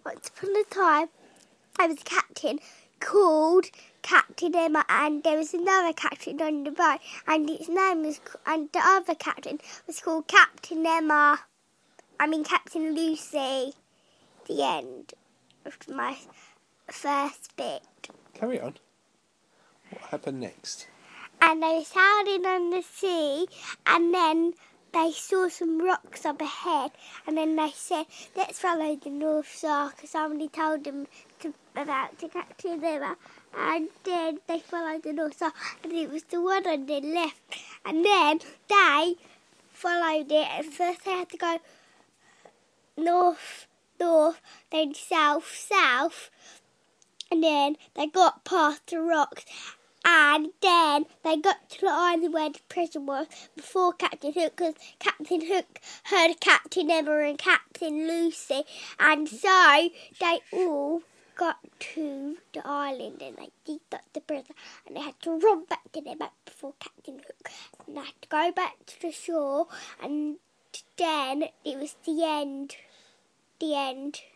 once upon a time, I was a captain called Captain Emma, and there was another captain on the boat, and his name was, and the other captain was called Captain Lucy. The end of my first bit. Carry on. What happened next? And they were sailing on the sea, and then they saw some rocks up ahead, and then they said, let's follow the North Star, because somebody told them about Captain Emma. And then they followed the North Star, and it was the one on the left. And then they followed it, and first they had to go north, then south, and then they got past the rocks, and then they got to the island where the prison was before Captain Hook, because Captain Hook heard Captain Emma and Captain Lucy, and so they all got to the island, and they got the prison, and they had to run back to their boat before Captain Hook, and they had to go back to the shore, and then it was the end.